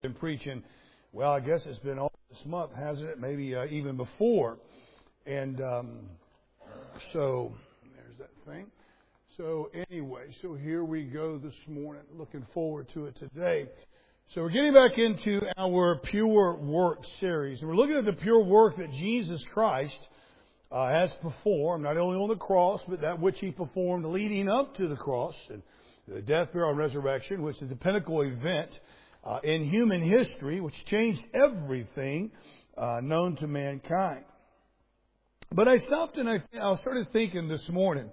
Been preaching, well, I guess it's been all this month, hasn't it? Maybe even before. And so, there's that thing. So anyway, so here we go this morning. Looking forward to it today. So we're getting back into our Pure Work series. And we're looking at the pure work that Jesus Christ has performed, not only on the cross, but that which He performed leading up to the cross, and the death, burial, and resurrection, which is the pinnacle event in human history, which changed everything known to mankind. But I stopped and I started thinking this morning,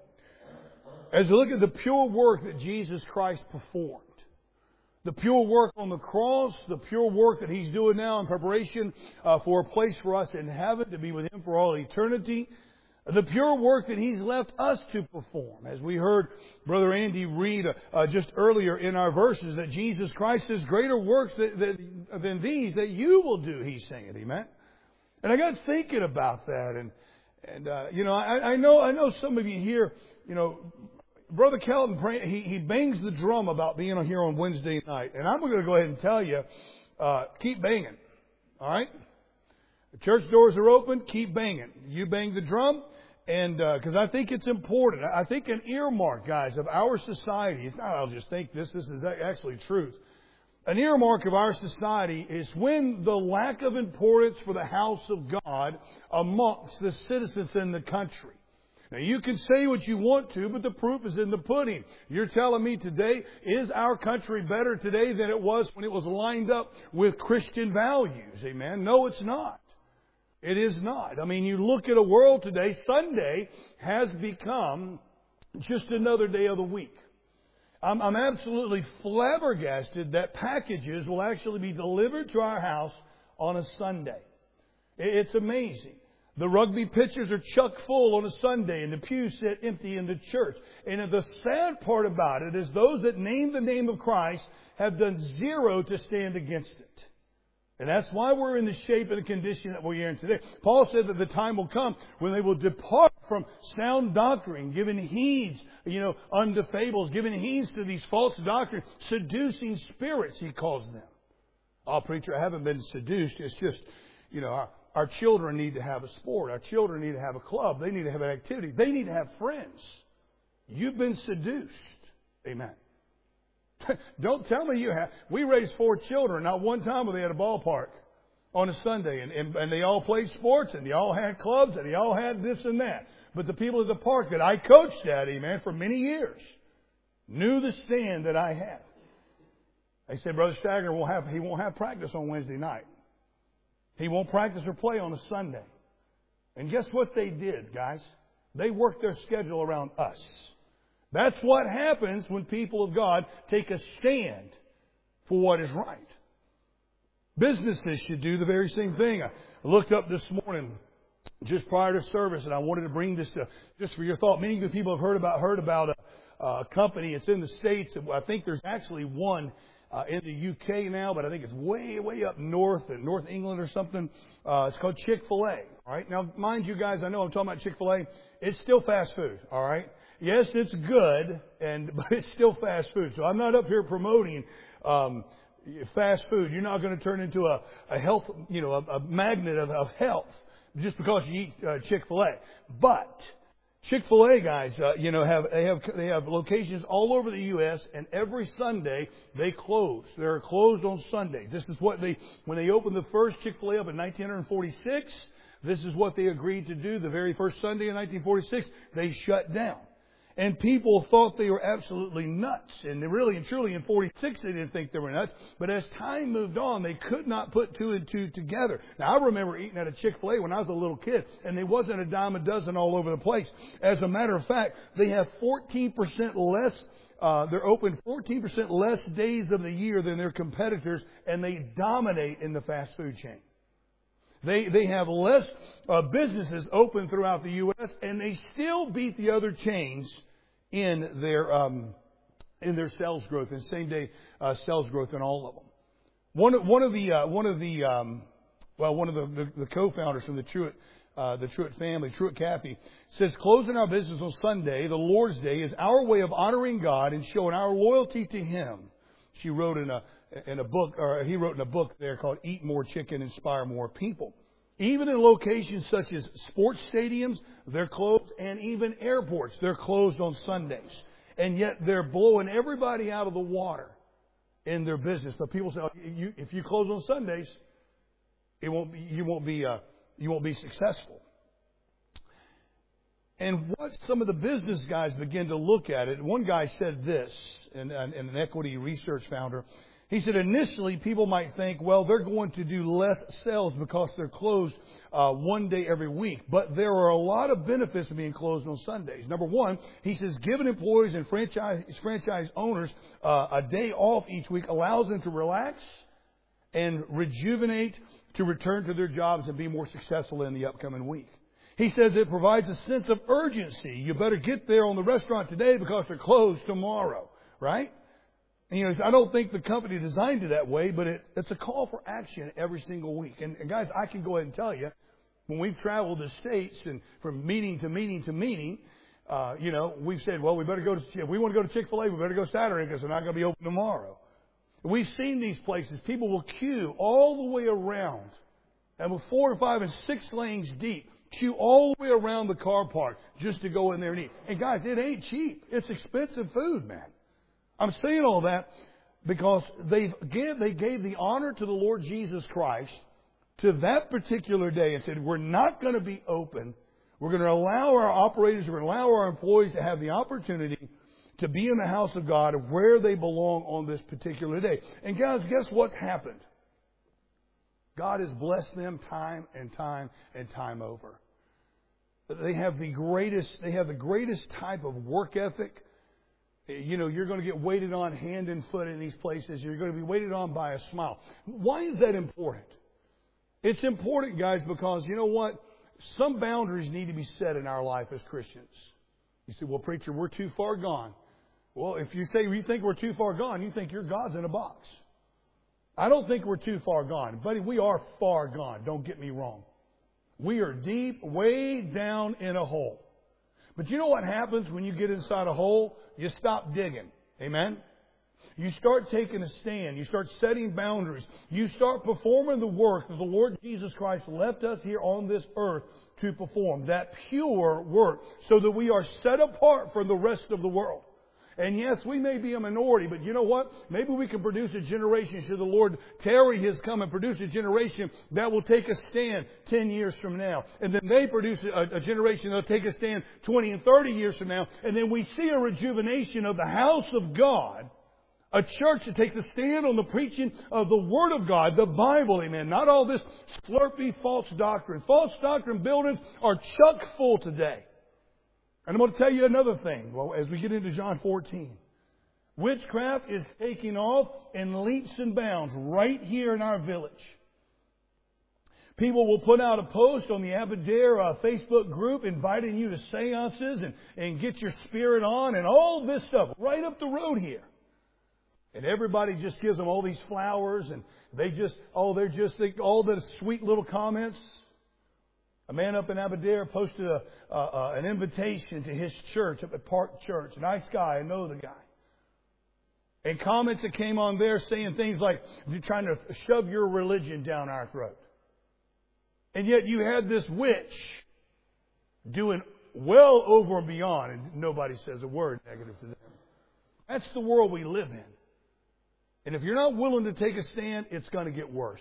as I look at the pure work that Jesus Christ performed, the pure work on the cross, the pure work that He's doing now in preparation for a place for us in heaven to be with Him for all eternity, the pure work that He's left us to perform. As we heard Brother Andy read just earlier in our verses, that Jesus Christ says, greater works than these that you will do, He's saying. Amen? And I got thinking about that. And I know some of you here, Brother Kelton, he bangs the drum about being here on Wednesday night. And I'm going to go ahead and tell you, keep banging. All right? The church doors are open, keep banging. You bang the drum. And because I think it's important. I think an earmark, guys, of our society, it's not I'll just think this is actually truth. An earmark of our society is when the lack of importance for the house of God amongst the citizens in the country. Now, you can say what you want to, but the proof is in the pudding. You're telling me today, is our country better today than it was when it was lined up with Christian values? Amen? No, it's not. It is not. I mean, you look at a world today, Sunday has become just another day of the week. I'm absolutely flabbergasted that packages will actually be delivered to our house on a Sunday. It's amazing. The rugby pitchers are chuck full on a Sunday and the pews sit empty in the church. And the sad part about it is those that name the name of Christ have done zero to stand against it. And that's why we're in the shape and the condition that we're in today. Paul said that the time will come when they will depart from sound doctrine, giving heed, unto fables, giving heed to these false doctrines, seducing spirits, he calls them. Oh, preacher, I haven't been seduced. It's just, our children need to have a sport. Our children need to have a club. They need to have an activity. They need to have friends. You've been seduced. Amen. Don't tell me you have. We raised 4 children. Not one time were they at a ballpark on a Sunday. And they all played sports, and they all had clubs, and they all had this and that. But the people at the park that I coached at, amen, for many years, knew the stand that I had. They said, Brother Stagner he won't have practice on Wednesday night. He won't practice or play on a Sunday. And guess what they did, guys? They worked their schedule around us. That's what happens when people of God take a stand for what is right. Businesses should do the very same thing. I looked up this morning just prior to service, and I wanted to bring this to just for your thought. Many people have heard about a company. It's in the States. I think there's actually one in the UK now, but I think it's way up north in North England or something. It's called Chick-fil-A. All right. Now, mind you guys, I know I'm talking about Chick-fil-A. It's still fast food. All right. Yes, it's good, but it's still fast food. So I'm not up here promoting fast food. You're not going to turn into a health, a magnet of health just because you eat Chick-fil-A. But Chick-fil-A guys, they have locations all over the U.S. and every Sunday they close. They're closed on Sunday. This is what when they opened the first Chick-fil-A up in 1946. This is what they agreed to do. The very first Sunday in 1946, they shut down. And people thought they were absolutely nuts. And really and truly in 46 they didn't think they were nuts. But as time moved on, they could not put 2 and 2 together. Now, I remember eating at a Chick-fil-A when I was a little kid. And there wasn't a dime a dozen all over the place. As a matter of fact, they have 14% less. They're open 14% less days of the year than their competitors. And they dominate in the fast food chain. They have less businesses open throughout the U.S. and they still beat the other chains in their sales growth and same day sales growth in all of them. One of the co-founders from the Truett family, Truett Cathy, says closing our business on Sunday, the Lord's Day, is our way of honoring God and showing our loyalty to Him. She wrote in in a book, or he wrote in a book there called Eat More Chicken, Inspire More People. Even in locations such as sports stadiums, they're closed, and even airports, they're closed on Sundays. And yet they're blowing everybody out of the water in their business. But people say, if you close on Sundays, you won't be successful. And what some of the business guys begin to look at it, one guy said this, and an equity research founder, he said initially people might think, well, they're going to do less sales because they're closed one day every week. But there are a lot of benefits to being closed on Sundays. Number one, he says giving employees and franchise owners a day off each week allows them to relax and rejuvenate to return to their jobs and be more successful in the upcoming week. He says it provides a sense of urgency. You better get there on the restaurant today because they're closed tomorrow, right? And I don't think the company designed it that way, but it's a call for action every single week. And guys, I can go ahead and tell you, when we've traveled the states and from meeting to meeting to meeting, we've said, well, we better go to, if we want to go to Chick-fil-A, we better go Saturday because they're not going to be open tomorrow. We've seen these places. People will queue all the way around, and with 4 and 5 and 6 lanes deep, queue all the way around the car park just to go in there and eat. And guys, it ain't cheap. It's expensive food, man. I'm saying all that because they gave the honor to the Lord Jesus Christ to that particular day and said, we're not going to be open. We're going to allow our operators, we're going to allow our employees to have the opportunity to be in the house of God where they belong on this particular day. And guys, guess what's happened? God has blessed them time and time and time over. They have the greatest type of work ethic. You're going to get waited on hand and foot in these places. You're going to be waited on by a smile. Why is that important? It's important, guys, because you know what? Some boundaries need to be set in our life as Christians. You say, well, preacher, we're too far gone. Well, if you say you think we're too far gone, you think your God's in a box. I don't think we're too far gone. Buddy, we are far gone. Don't get me wrong. We are deep, way down in a hole. But you know what happens when you get inside a hole? You stop digging. Amen? You start taking a stand. You start setting boundaries. You start performing the work that the Lord Jesus Christ left us here on this earth to perform. That pure work. So that we are set apart from the rest of the world. And yes, we may be a minority, but you know what? Maybe we can produce a generation, should the Lord tarry His come, and produce a generation that will take a stand 10 years from now. And then they produce a generation that will take a stand 20 and 30 years from now. And then we see a rejuvenation of the house of God. A church that takes a stand on the preaching of the Word of God, the Bible, amen. Not all this slurpy false doctrine. False doctrine buildings are chock full today. And I'm going to tell you another thing. Well, as we get into John 14, witchcraft is taking off in leaps and bounds right here in our village. People will put out a post on the Aberdare Facebook group inviting you to seances and get your spirit on and all this stuff right up the road here. And everybody just gives them all these flowers and they're just all the sweet little comments. A man up in Aberdare posted an invitation to his church up at Park Church. A nice guy. I know the guy. And comments that came on there saying things like, you're trying to shove your religion down our throat. And yet you had this witch doing well over and beyond, and nobody says a word negative to them. That's the world we live in. And if you're not willing to take a stand, it's going to get worse.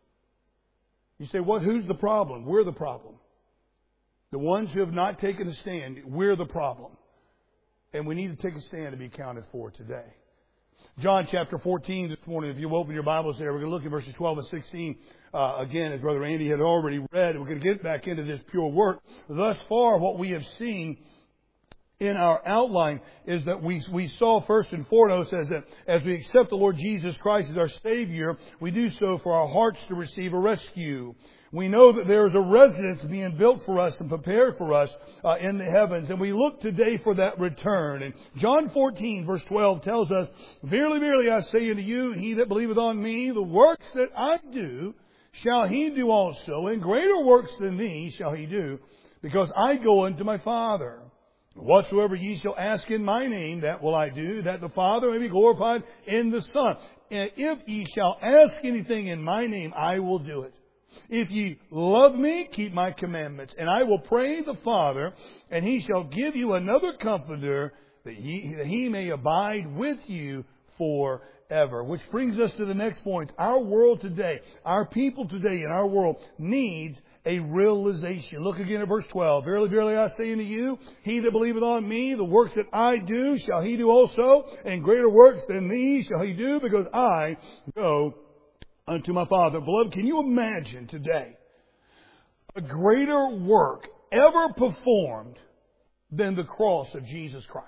You say, who's the problem? We're the problem. The ones who have not taken a stand, we're the problem. And we need to take a stand to be accounted for today. John chapter 14 this morning, if you open your Bibles there, we're going to look at verses 12 and 16. Again, as Brother Andy had already read, we're going to get back into this pure work. Thus far, what we have seen in our outline is that we saw first and foremost as we accept the Lord Jesus Christ as our Savior, we do so for our hearts to receive a rescue. We know that there is a residence being built for us and prepared for us in the heavens. And we look today for that return. And John 14 verse 12 tells us, Verily, verily, I say unto you, he that believeth on me, the works that I do, shall he do also. And greater works than these shall he do, because I go unto my Father. Whatsoever ye shall ask in my name, that will I do, that the Father may be glorified in the Son. if ye shall ask anything in my name, I will do it. If ye love me, keep my commandments. And I will pray the Father, and he shall give you another comforter, that he may abide with you forever. Which brings us to the next point. Our world today, our people today in our world needs a realization. Look again at verse 12. Verily, verily, I say unto you, he that believeth on me, the works that I do, shall he do also, and greater works than these shall he do, because I go unto my Father. Beloved, can you imagine today a greater work ever performed than the cross of Jesus Christ?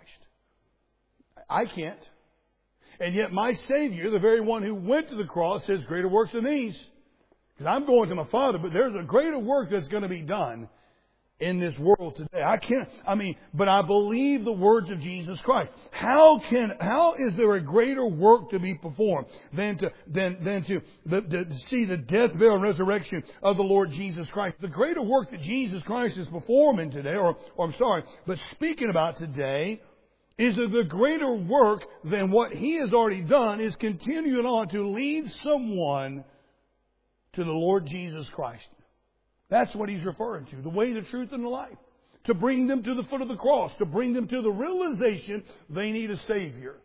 I can't. And yet my Savior, the very one who went to the cross, says greater works than these. Because I'm going to my Father, but there's a greater work that's going to be done in this world today. But I believe the words of Jesus Christ. How is there a greater work to be performed than to see the death, burial, and resurrection of the Lord Jesus Christ? The greater work that Jesus Christ is performing today, but speaking about today, is that the greater work than what He has already done is continuing on to lead someone to the Lord Jesus Christ. That's what He's referring to. The way, the truth, and the life. To bring them to the foot of the cross. To bring them to the realization they need a Savior.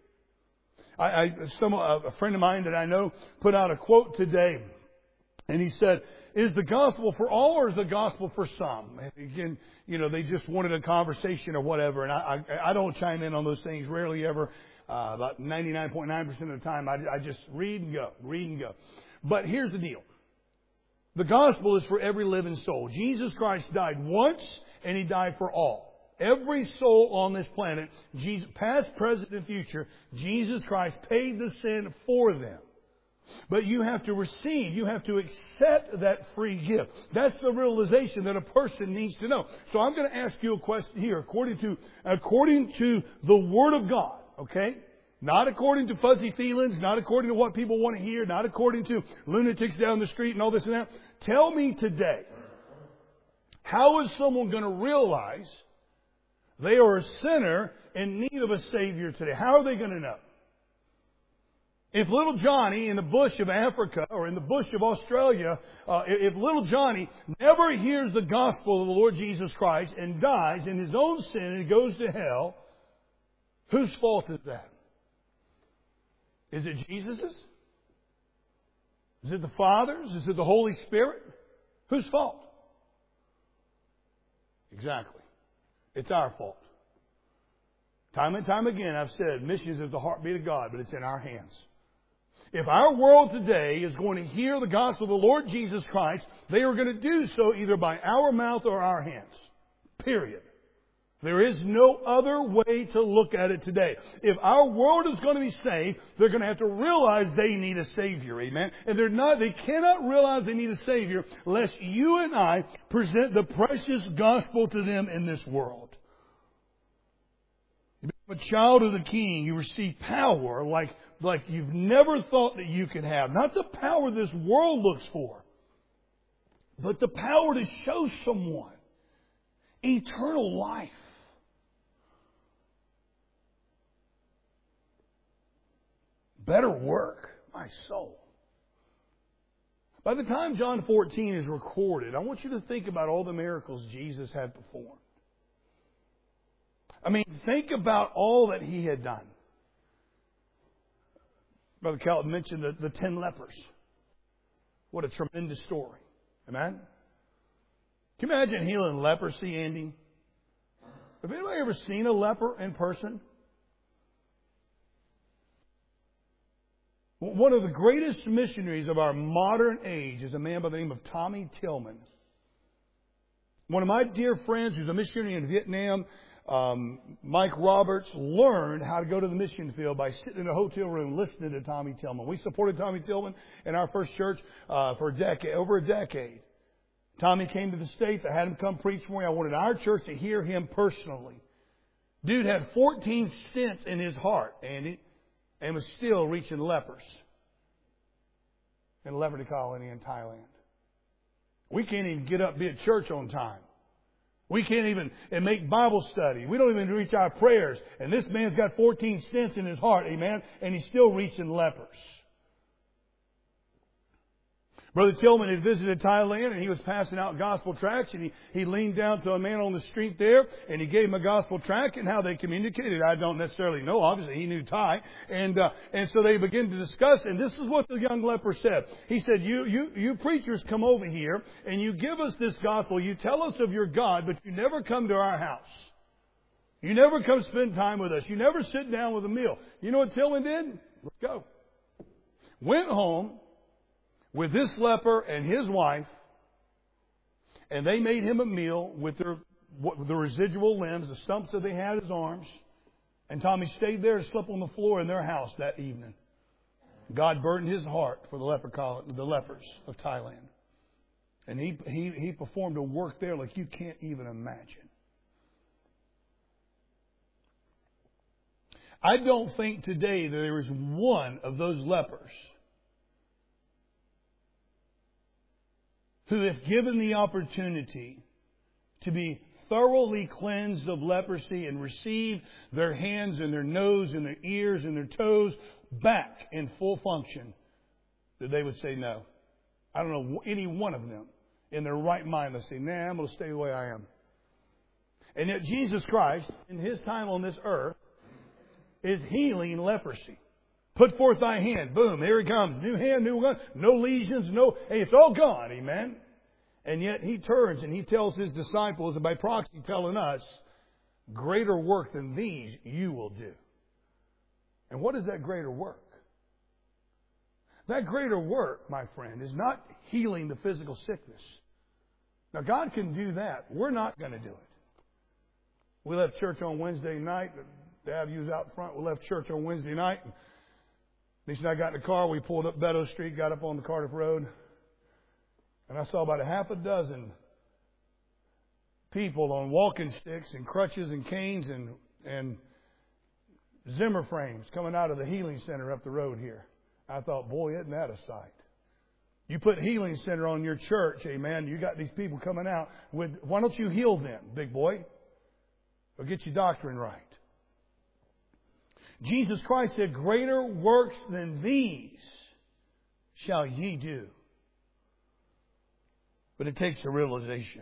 A friend of mine that I know put out a quote today. And he said, is the gospel for all or is the gospel for some? And again, they just wanted a conversation or whatever. And I don't chime in on those things. Rarely ever. About 99.9% of the time, I just read and go. But here's the deal. The gospel is for every living soul. Jesus Christ died once, and He died for all. Every soul on this planet, Jesus, past, present, and future, Jesus Christ paid the sin for them. But you have to receive, you have to accept that free gift. That's the realization that a person needs to know. So I'm going to ask you a question here, according to the Word of God, okay? Not according to fuzzy feelings, not according to what people want to hear, not according to lunatics down the street and all this and that. Tell me today, how is someone going to realize they are a sinner in need of a Savior today? How are they going to know? If little Johnny in the bush of Africa or in the bush of Australia, if little Johnny never hears the gospel of the Lord Jesus Christ and dies in his own sin and goes to hell, whose fault is that? Is it Jesus's? Is it the Father's? Is it the Holy Spirit? Whose fault? Exactly. It's our fault. Time and time again I've said missions is the heartbeat of God, but it's in our hands. If our world today is going to hear the gospel of the Lord Jesus Christ, they are going to do so either by our mouth or our hands. Period. There is no other way to look at it today. If our world is going to be saved, they're going to have to realize they need a Savior. Amen? And they cannot realize they need a Savior unless you and I present the precious gospel to them in this world. You become a child of the King. You receive power like you've never thought that you could have. Not the power this world looks for, but the power to show someone eternal life. Better work, my soul. By the time John 14 is recorded, I want you to think about all the miracles Jesus had performed. Think about all that He had done. Brother Kelton mentioned the 10 lepers. What a tremendous story. Amen? Can you imagine healing leprosy, Andy? Have anybody ever seen a leper in person? One of the greatest missionaries of our modern age is a man by the name of Tommy Tillman. One of my dear friends who's a missionary in Vietnam, Mike Roberts, learned how to go to the mission field by sitting in a hotel room listening to Tommy Tillman. We supported Tommy Tillman in our first church for over a decade. Tommy came to the States. I had him come preach for me. I wanted our church to hear him personally. Dude had 14 stents in his heart, Andy, and was still reaching lepers in a leper colony in Thailand. We can't even get up, be at church on time. We can't even make Bible study. We don't even reach our prayers. And this man's got 14 stents in his heart, amen, and he's still reaching lepers. Brother Tillman had visited Thailand, and he was passing out gospel tracts, and he leaned down to a man on the street there, and he gave him a gospel tract, and how they communicated, I don't necessarily know. Obviously, he knew Thai. And so they began to discuss, and this is what the young leper said. He said, you preachers come over here, and you give us this gospel. You tell us of your God, but you never come to our house. You never come spend time with us. You never sit down with a meal. You know what Tillman did? Let's go. Went home with this leper and his wife, and they made him a meal with the residual limbs, the stumps that they had as arms. And Tommy stayed there and slept on the floor in their house that evening. God burdened his heart for the lepers of Thailand. And he performed a work there like you can't even imagine. I don't think today that there is one of those lepers who, if given the opportunity to be thoroughly cleansed of leprosy and receive their hands and their nose and their ears and their toes back in full function, that they would say no. I don't know any one of them in their right mind that say, nah, I'm going to stay the way I am. And yet Jesus Christ, in His time on this earth, is healing leprosy. Put forth thy hand. Boom, here He comes. New hand, new one. No lesions, hey, it's all gone. Amen. And yet He turns and He tells His disciples, and by proxy telling us, greater work than these you will do. And what is that greater work? That greater work, my friend, is not healing the physical sickness. Now, God can do that. We're not going to do it. We left church on Wednesday night. Dad, you was out front. We left church on Wednesday night. Lisa and I got in the car. We pulled up Beddoe Street, got up on the Cardiff Road. And I saw about a half a dozen people on walking sticks and crutches and canes and Zimmer frames coming out of the healing center up the road here. I thought, boy, isn't that a sight? You put healing center on your church, amen. You got these people coming out with, why don't you heal them, big boy? Or get your doctrine right. Jesus Christ said, greater works than these shall ye do. But it takes a realization.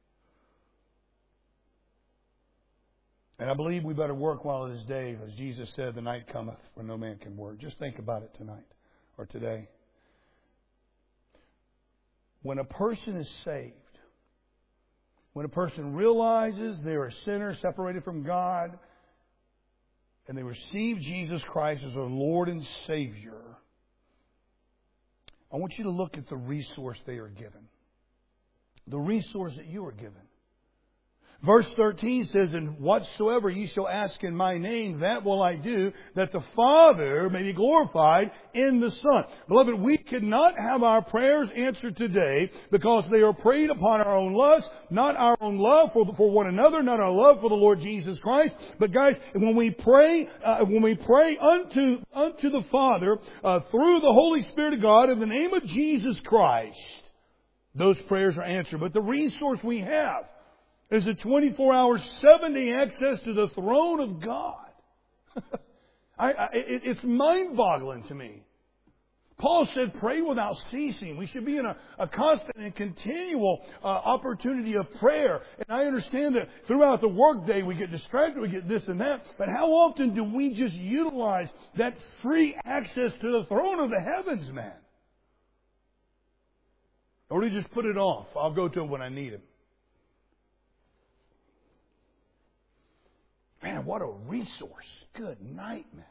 And I believe we better work while it is day. As Jesus said, the night cometh when no man can work. Just think about it tonight or today. When a person is saved, when a person realizes they're a sinner separated from God, and they receive Jesus Christ as their Lord and Savior, I want you to look at the resource they are given. The resource that you are given. Verse 13 says, and whatsoever ye shall ask in my name, that will I do, that the Father may be glorified in the Son. Beloved, we cannot have our prayers answered today because they are prayed upon our own lust, not our own love for one another, not our love for the Lord Jesus Christ. But guys, when we pray unto the Father through the Holy Spirit of God in the name of Jesus Christ, those prayers are answered. But the resource we have is a 24-hour, 7-day access to the throne of God. It's mind-boggling to me. Paul said, pray without ceasing. We should be in a constant and continual opportunity of prayer. And I understand that throughout the workday we get distracted, we get this and that. But how often do we just utilize that free access to the throne of the heavens, man? Or do you just put it off? I'll go to Him when I need Him. Man, what a resource. Good night, man.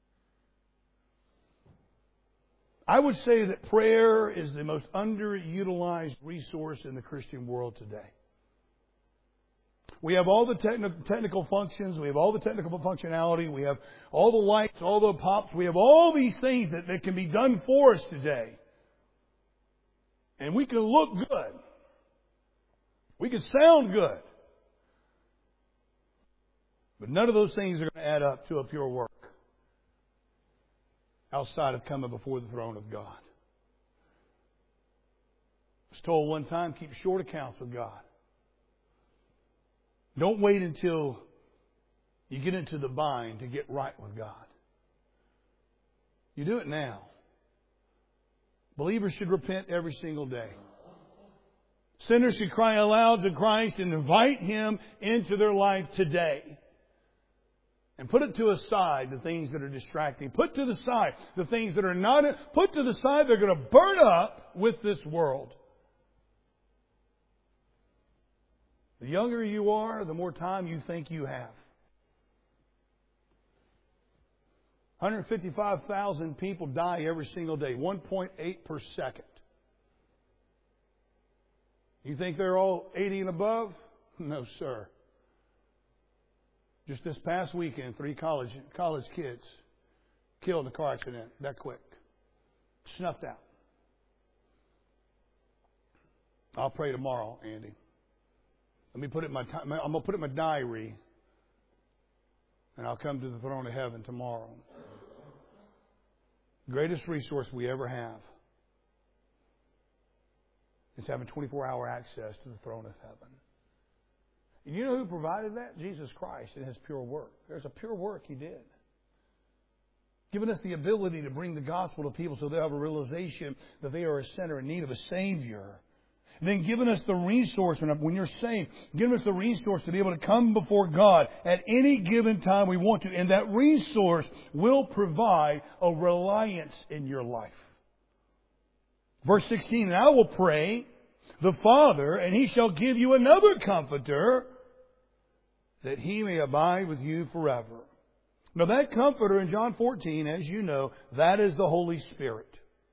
I would say that prayer is the most underutilized resource in the Christian world today. We have all the technical functions. We have all the technical functionality. We have all the lights, all the pops. We have all these things that can be done for us today. And we can look good. We can sound good. But none of those things are going to add up to a pure work outside of coming before the throne of God. I was told one time, keep short accounts with God. Don't wait until you get into the bind to get right with God. You do it now. Believers should repent every single day. Sinners should cry aloud to Christ and invite Him into their life today. And put it to the side the things that are distracting. Put to the side the things that are not. Put to the side they're going to burn up with this world. The younger you are, the more time you think you have. 155,000 people die every single day, 1.8 per second. You think they're all 80 and above? No, sir. Just this past weekend, 3 college kids killed in a car accident that quick. Snuffed out. I'll pray tomorrow, Andy. Let me put it in I'm going to put it in my diary, and I'll come to the throne of heaven tomorrow. The greatest resource we ever have is having 24-hour access to the throne of heaven. And you know who provided that? Jesus Christ in His pure work. There's a pure work He did. Giving us the ability to bring the gospel to people so they'll have a realization that they are a sinner in need of a Savior. And then giving us the resource, when you're saved, giving us the resource to be able to come before God at any given time we want to. And that resource will provide a reliance in your life. Verse 16, and I will pray the Father, and He shall give you another Comforter, that He may abide with you forever. Now that Comforter in John 14, as you know, that is the Holy Spirit.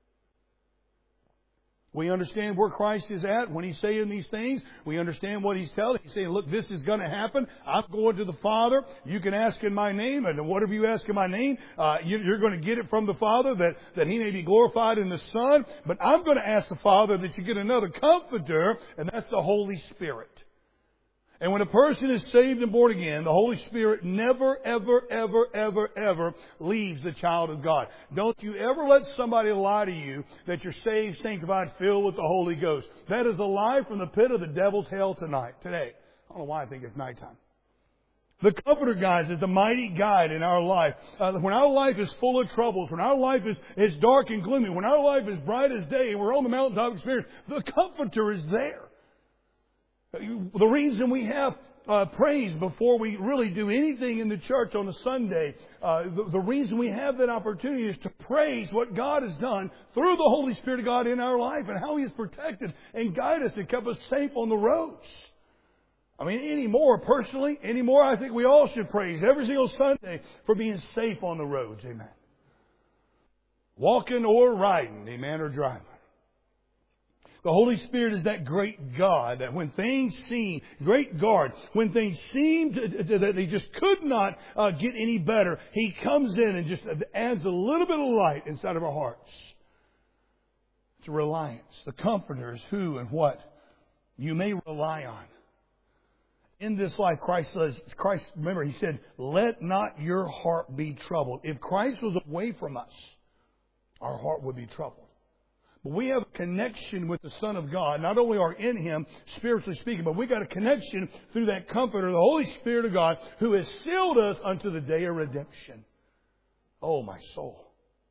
We understand where Christ is at when He's saying these things. We understand what He's telling. He's saying, look, this is going to happen. I'm going to the Father. You can ask in my name. And whatever you ask in my name, you're going to get it from the Father that He may be glorified in the Son. But I'm going to ask the Father that you get another Comforter, and that's the Holy Spirit. And when a person is saved and born again, the Holy Spirit never, ever, ever, ever, ever leaves the child of God. Don't you ever let somebody lie to you that you're saved, sanctified, filled with the Holy Ghost. That is a lie from the pit of the devil's hell today. I don't know why I think it's nighttime. The Comforter, guys, is the mighty guide in our life. When our life is full of troubles, when our life is dark and gloomy, when our life is bright as day and we're on the mountaintop experience, the Comforter is there. The reason we have praise before we really do anything in the church on a Sunday, the reason we have that opportunity is to praise what God has done through the Holy Spirit of God in our life and how He has protected and guided us and kept us safe on the roads. I mean, anymore, I think we all should praise every single Sunday for being safe on the roads. Amen. Walking or riding, amen, or driving. The Holy Spirit is that great God that when things seem, great guard, when things seem that they just could not get any better, He comes in and just adds a little bit of light inside of our hearts. It's a reliance. The Comforter is who and what you may rely on. In this life, remember, He said, let not your heart be troubled. If Christ was away from us, our heart would be troubled. But we have a connection with the Son of God. Not only are in Him, spiritually speaking, but we got a connection through that Comforter, the Holy Spirit of God, who has sealed us unto the day of redemption. Oh, my soul.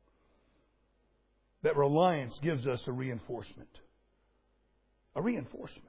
That reliance gives us a reinforcement. A reinforcement.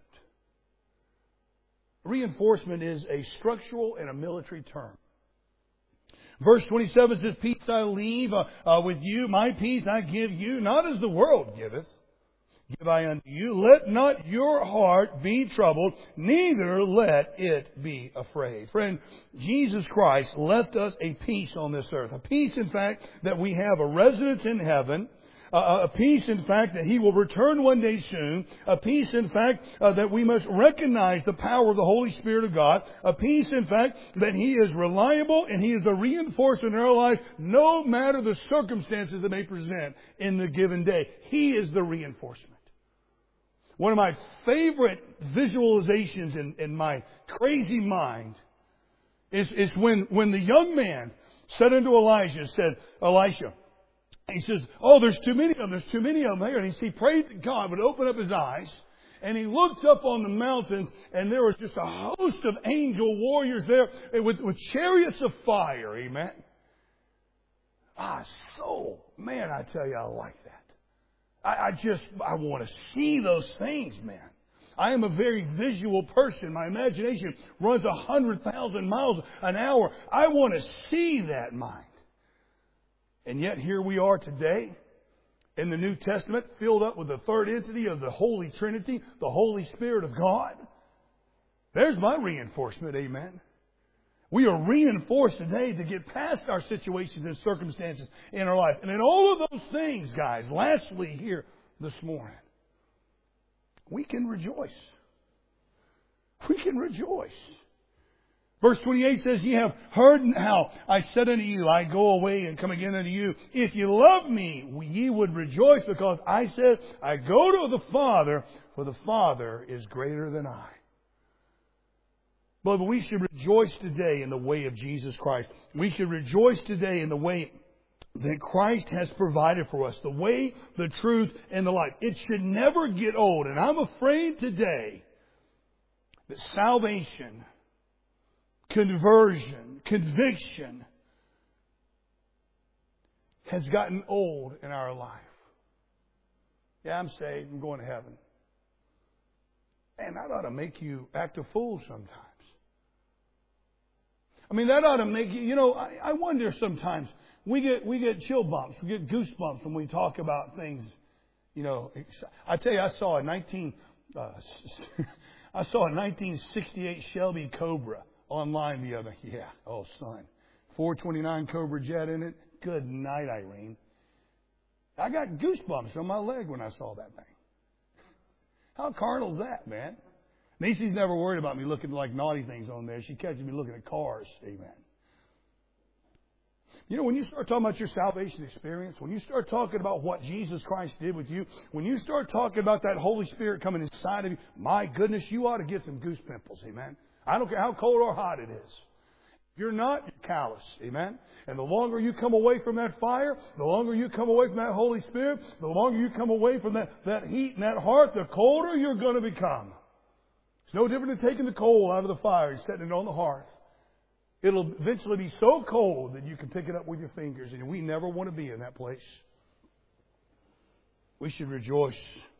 Reinforcement is a structural and a military term. Verse 27 says, peace I leave with you, my peace I give you, not as the world giveth, give I unto you. Let not your heart be troubled, neither let it be afraid. Friend, Jesus Christ left us a peace on this earth. A peace, in fact, that we have a residence in heaven. A peace, in fact, that He will return one day soon. A peace, in fact, that we must recognize the power of the Holy Spirit of God. A peace, in fact, that He is reliable and He is a reinforcement in our life no matter the circumstances that may present in the given day. He is the reinforcement. One of my favorite visualizations in my crazy mind is when the young man said unto Elisha, he says, oh, there's too many of them. There's too many of them there. And he prayed that God would open up his eyes. And he looked up on the mountains, and there was just a host of angel warriors there with chariots of fire. Amen. Man, I tell you, I like that. I want to see those things, man. I am a very visual person. My imagination runs 100,000 miles an hour. I want to see that mind. And yet here we are today in the New Testament, filled up with the third entity of the Holy Trinity, the Holy Spirit of God. There's my reinforcement, amen. We are reinforced today to get past our situations and circumstances in our life. And in all of those things, guys, lastly here this morning, we can rejoice. We can rejoice. Verse 28 says, "Ye have heard how I said unto you, I go away and come again unto you. If ye love me, ye would rejoice, because I said, I go to the Father, for the Father is greater than I." But we should rejoice today in the way of Jesus Christ. We should rejoice today in the way that Christ has provided for us, the way, the truth, and the life. It should never get old. And I'm afraid today that salvation, conversion, conviction has gotten old in our life. Yeah, I'm saved. I'm going to heaven. And that ought to make you act a fool sometimes. I mean, that ought to make you, I wonder sometimes. We get chill bumps. We get goosebumps when we talk about things. I tell you, I saw a 1968 Shelby Cobra online the other. Yeah, oh son, 429 Cobra jet in it. Good night, Irene. I got goosebumps on my leg when I saw that thing. How carnal's that, man? Macy's never worried about me looking like naughty things on there. She catches me looking at cars. Amen. When you start talking about your salvation experience, when you start talking about what Jesus Christ did with you, when you start talking about that Holy Spirit coming inside of you, my goodness, you ought to get some goose pimples, amen? I don't care how cold or hot it is. If you're not, you're callous, amen? And the longer you come away from that fire, the longer you come away from that Holy Spirit, the longer you come away from that heat and that heart, the colder you're going to become. It's no different than taking the coal out of the fire and setting it on the hearth. It'll eventually be so cold that you can pick it up with your fingers, and we never want to be in that place. We should rejoice.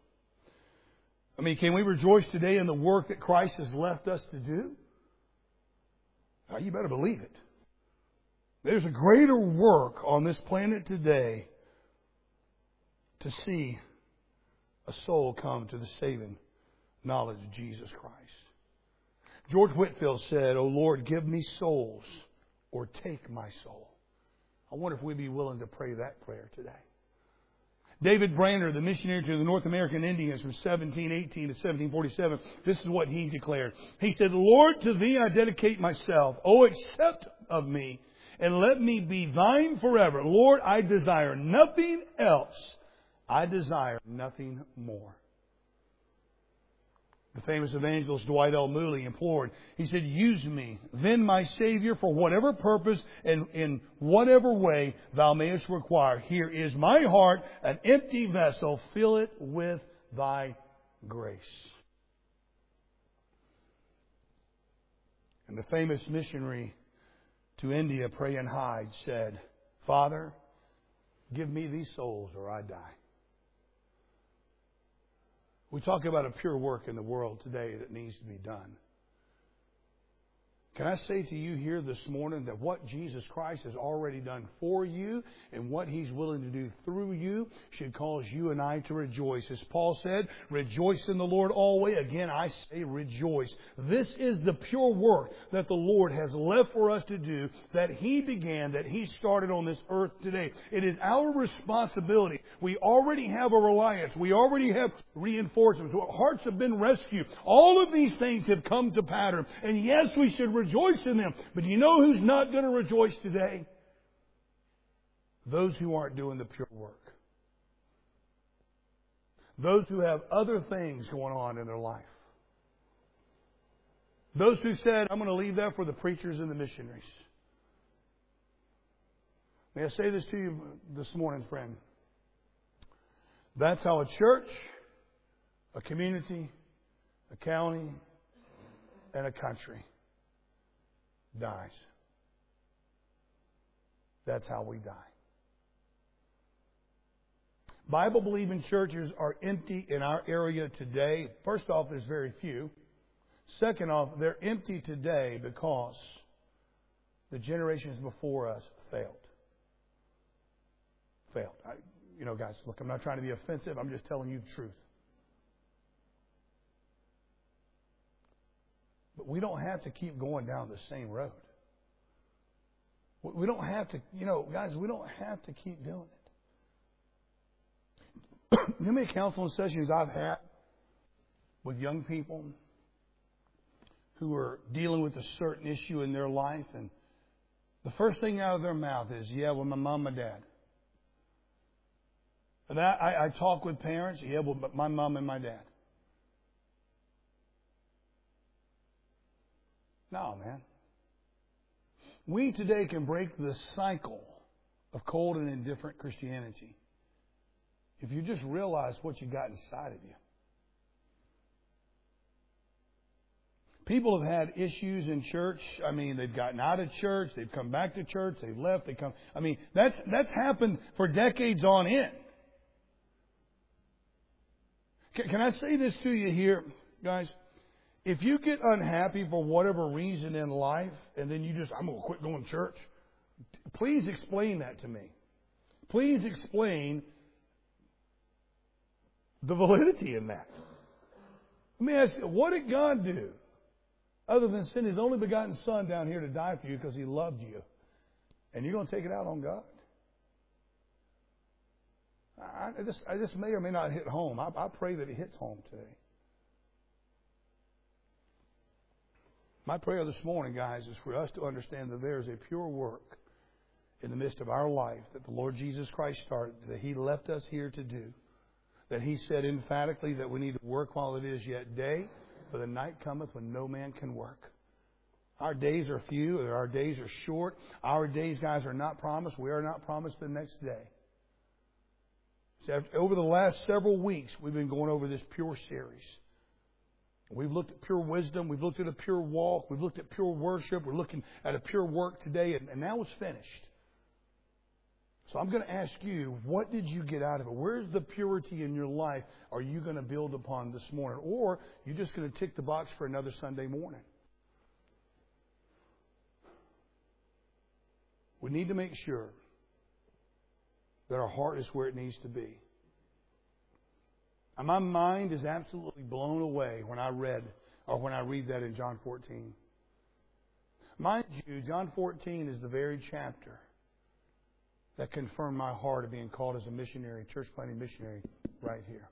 I mean, can we rejoice today in the work that Christ has left us to do? Oh, you better believe it. There's a greater work on this planet today to see a soul come to the saving knowledge of Jesus Christ. George Whitefield said, "O Lord, give me souls or take my soul." I wonder if we'd be willing to pray that prayer today. David Brainerd, the missionary to the North American Indians from 1718 to 1747, this is what he declared. He said, "Lord, to Thee I dedicate myself. O accept of me and let me be Thine forever. Lord, I desire nothing else. I desire nothing more." The famous evangelist Dwight L. Moody implored. He said, "Use me, then my Savior, for whatever purpose and in whatever way Thou mayest require. Here is my heart, an empty vessel. Fill it with Thy grace." And the famous missionary to India, Prayan Hyde, said, "Father, give me these souls or I die." We talk about a pure work in the world today that needs to be done. Can I say to you here this morning that what Jesus Christ has already done for you and what He's willing to do through you should cause you and I to rejoice. As Paul said, "Rejoice in the Lord always." Again, I say rejoice. This is the pure work that the Lord has left for us to do, that He began, that He started on this earth today. It is our responsibility. We already have a reliance. We already have reinforcements. Our hearts have been rescued. All of these things have come to pattern. And yes, we should rejoice in them. But you know who's not going to rejoice today? Those who aren't doing the pure work. Those who have other things going on in their life. Those who said, "I'm going to leave that for the preachers and the missionaries." May I say this to you this morning, friend? That's how a church, a community, a county, and a country dies. That's how we die. Bible-believing churches are empty in our area today. First off, there's very few. Second off, they're empty today because the generations before us failed. Guys, look, I'm not trying to be offensive. I'm just telling you the truth. But we don't have to keep going down the same road. We don't have to, guys, we don't have to keep doing it. You know how many counseling sessions I've had with young people who are dealing with a certain issue in their life, and the first thing out of their mouth is, yeah, well, my mom and dad. And I talk with parents, yeah, well, but my mom and my dad. No, man. We today can break the cycle of cold and indifferent Christianity if you just realize what you got inside of you. People have had issues in church. I mean, they've gotten out of church, they've come back to church, they've left, they come. I mean, that's happened for decades on end. Can I say this to you here, guys? If you get unhappy for whatever reason in life, and then I'm going to quit going to church, please explain that to me. Please explain the validity in that. Let me ask you, what did God do other than send His only begotten Son down here to die for you because He loved you? And you're going to take it out on God? I just may or may not hit home. I pray that it hits home today. My prayer this morning, guys, is for us to understand that there is a pure work in the midst of our life that the Lord Jesus Christ started, that He left us here to do, that He said emphatically that we need to work while it is yet day, for the night cometh when no man can work. Our days are few, our days are short. Our days, guys, are not promised. We are not promised the next day. So over the last several weeks, we've been going over this pure series. We've looked at pure wisdom. We've looked at a pure walk. We've looked at pure worship. We're looking at a pure work today, and now it's finished. So I'm going to ask you, what did you get out of it? Where's the purity in your life are you going to build upon this morning? Or you're just going to tick the box for another Sunday morning? We need to make sure that our heart is where it needs to be. And my mind is absolutely blown away when I read that in John 14. Mind you, John 14 is the very chapter that confirmed my heart of being called as a missionary, church planting missionary, right here.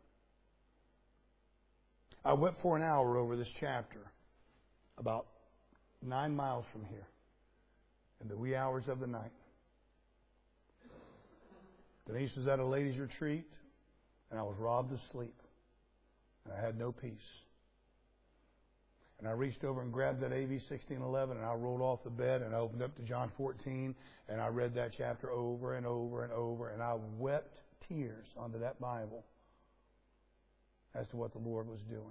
I went for an hour over this chapter, about 9 miles from here, in the wee hours of the night. Denise was at a ladies' retreat, and I was robbed of sleep. And I had no peace. And I reached over and grabbed that AV 1611, and I rolled off the bed, and I opened up to John 14, and I read that chapter over and over and over, and I wept tears onto that Bible as to what the Lord was doing.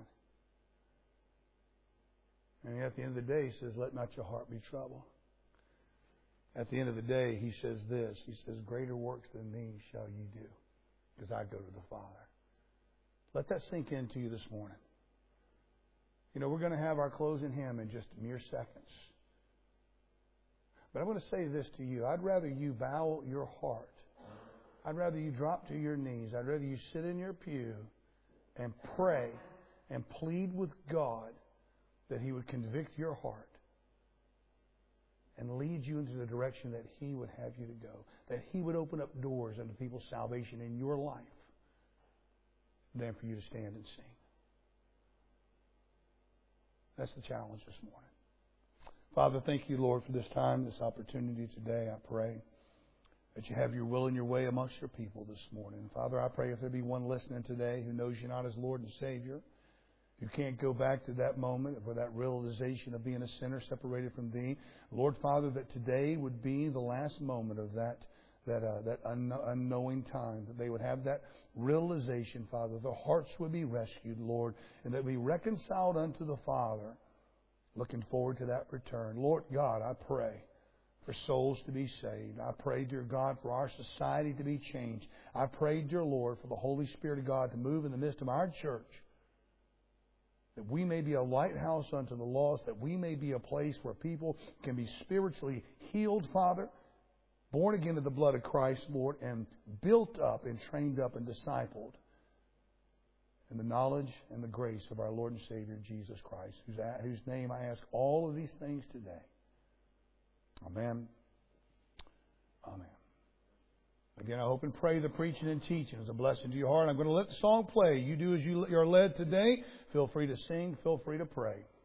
And at the end of the day, He says, let not your heart be troubled. At the end of the day, He says this. He says, greater works than these shall ye do, because I go to the Father. Let that sink into you this morning. We're going to have our closing hymn in just mere seconds. But I want to say this to you. I'd rather you bow your heart. I'd rather you drop to your knees. I'd rather you sit in your pew and pray and plead with God that He would convict your heart and lead you into the direction that He would have you to go. That He would open up doors unto people's salvation in your life than for you to stand and sing. That's the challenge this morning. Father, thank you, Lord, for this time, this opportunity today. I pray that you have your will and your way amongst your people this morning. Father, I pray if there be one listening today who knows you not as Lord and Savior, who can't go back to that moment or that realization of being a sinner separated from Thee, Lord, Father, that today would be the last moment of that unknowing time, that they would have that realization, Father. Their hearts would be rescued, Lord, and that we reconciled unto the Father, looking forward to that return. Lord God, I pray for souls to be saved. I pray, dear God, for our society to be changed. I pray, dear Lord, for the Holy Spirit of God to move in the midst of our church, that we may be a lighthouse unto the lost, that we may be a place where people can be spiritually healed, Father, born again to the blood of Christ, Lord, and built up and trained up and discipled in the knowledge and the grace of our Lord and Savior, Jesus Christ, whose name I ask all of these things today. Amen. Amen. Again, I hope and pray the preaching and teaching is a blessing to your heart. I'm going to let the song play. You do as you are led today. Feel free to sing. Feel free to pray.